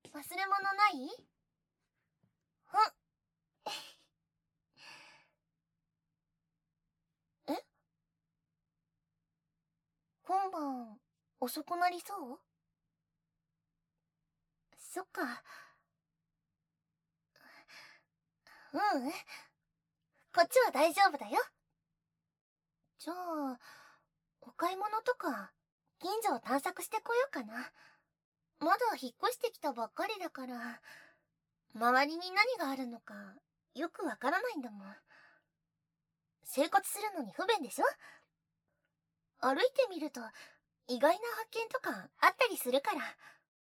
忘れ物ない？え？今晩、遅くなりそう？そっか。ううん。こっちは大丈夫だよ。じゃあ、お買い物とか、近所を探索してこようかな。まだ引っ越してきたばっかりだから、周りに何があるのか、よくわからないんだもん。生活するのに不便でしょ？歩いてみると、意外な発見とかあったりするから。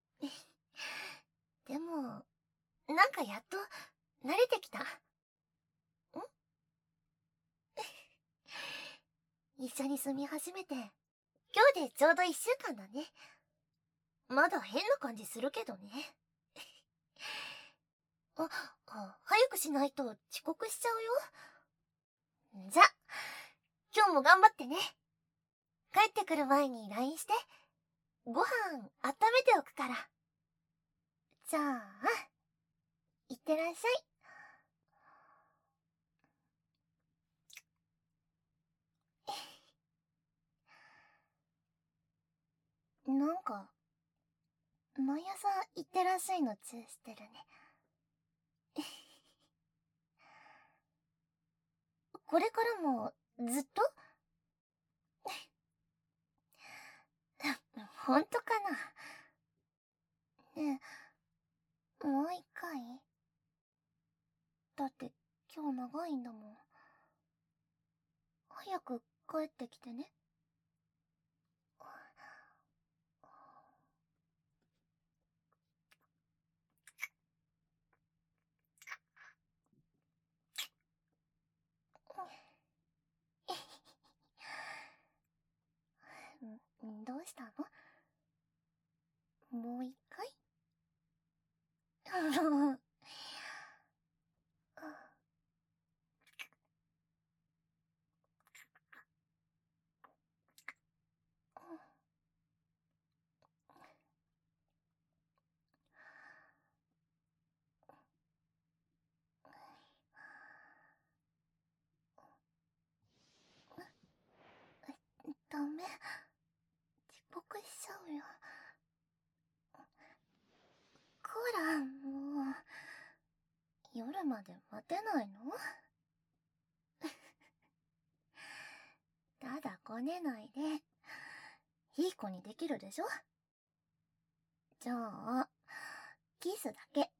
でも、なんかやっと、慣れてきた。一緒に住み始めて、今日でちょうど1週間だね。まだ変な感じするけどね。早くしないと遅刻しちゃうよ。じゃ、今日も頑張ってね。帰ってくる前に LINE して、ご飯温めておくから。じゃあ、いってらっしゃい。なんか、毎朝いってらっしゃいのチューしてるね。これからも、ずっと？ほんとかな？ねえ、もう一回？だって今日長いんだもん。早く帰ってきてね。どうしたの？もう一回？ダメ。遅刻しちゃうよ。コーラ、もう、夜まで待てないの？ただこねないで。いい子にできるでしょ？じゃあ、キスだけ。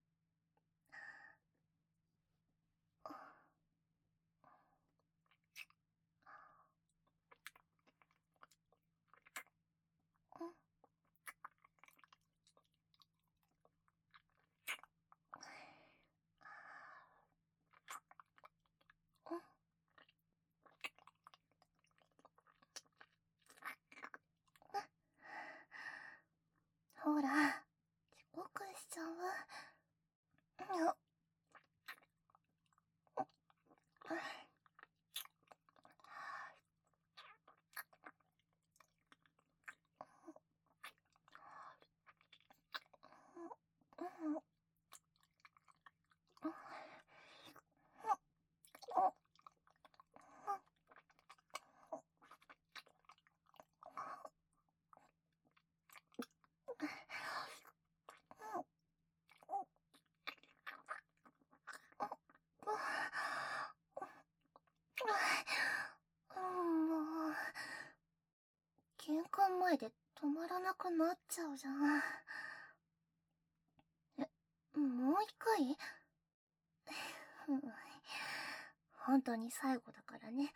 ほら、遅刻しちゃう。もう、玄関前で止まらなくなっちゃうじゃん。もう一回？本当に最後だからね。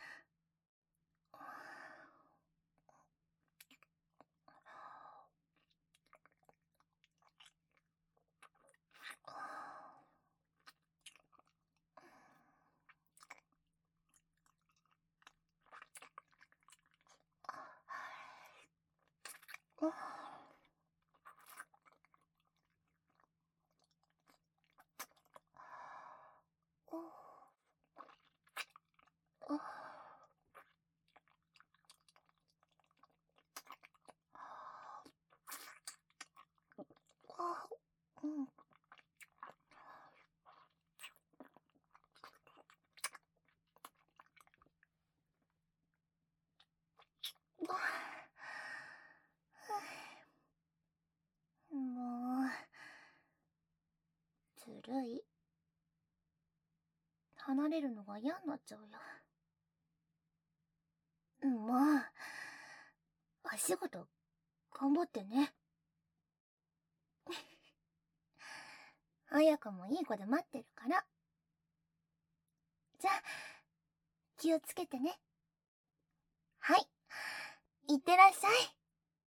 るい。離れるのが嫌になっちゃうよ。もう、お仕事、頑張ってね。綾子もいい子で待ってるから。じゃあ、気をつけてね。はい。いってらっしゃい。